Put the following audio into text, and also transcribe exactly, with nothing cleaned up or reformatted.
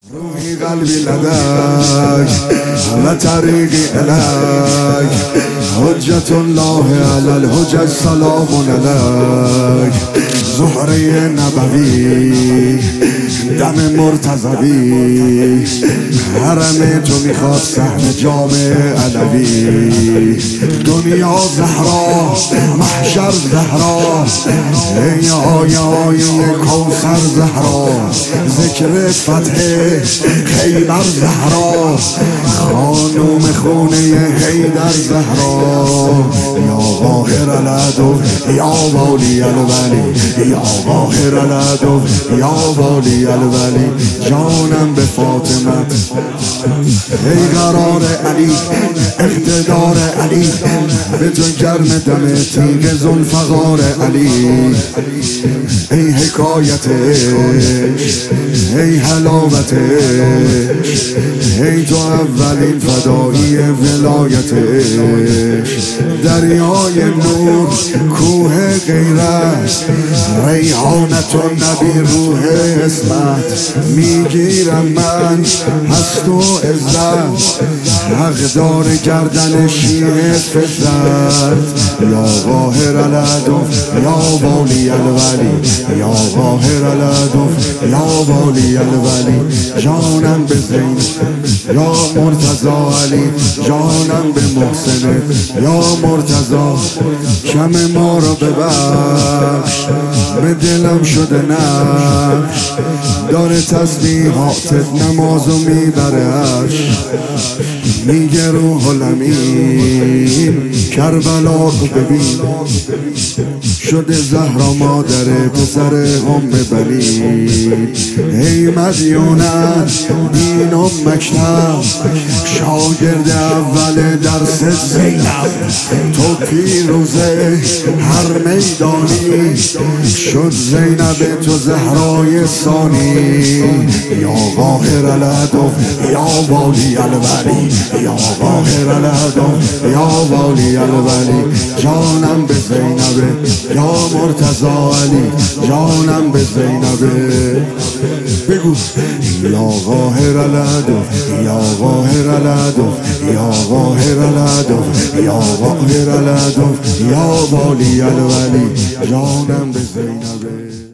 روحی قلبی لدک و طریقی الک حجت الله علی الحجج سلام علیک زهره نبوی دم مرتضوی حرم تو میخواد صحن جامع علوی دنیا زهرا محشر زهرا ای آیه آیه کوثر زهرا ذکر فتح خیبر زهرا خانوم خونه حیدر زهرا یا قاهر العدو یا والی الولی یا قاهر العدو یا والی الولی جانم به فاطمت ای قرار علی اقتدار علی به تو گرم دم تیغ ذوالفقار علی ای حکایتش ای حلاوتش ای تو اولین فدایی ولایتش دریای نور کوه غیرت ریحانت و نبی روح اسمت میگیرم من هست و عزت حقدار گردن شیعه فطرت یا قاهر العدو یا والی الولی یا قاهر العدو یا والی الولی جانم به زین یا مرتضی علی جانم به محسن یا مرتضی کم ما را ببخش به دلم شده نقش داره تسبیحاتت نمازو میبرش میگه روح الامین کربلا رو ببین شده زهرا مادر پسر ام بنین ای مدیونت دین و مکتب شاگرد اول درس زینب تو پیروزه هر میدانی شد زینب تو زهرای ثانی یا قاهر العدو یا والی الولی یا قاهر العدو یا والی الولی جانم به زینب یا مرتضی علی جانم به زینب بگو یا قاهر العدو یا قاهر العدو یا قاهر العدو یا قاهر العدو یا والی الولی جانم به زینب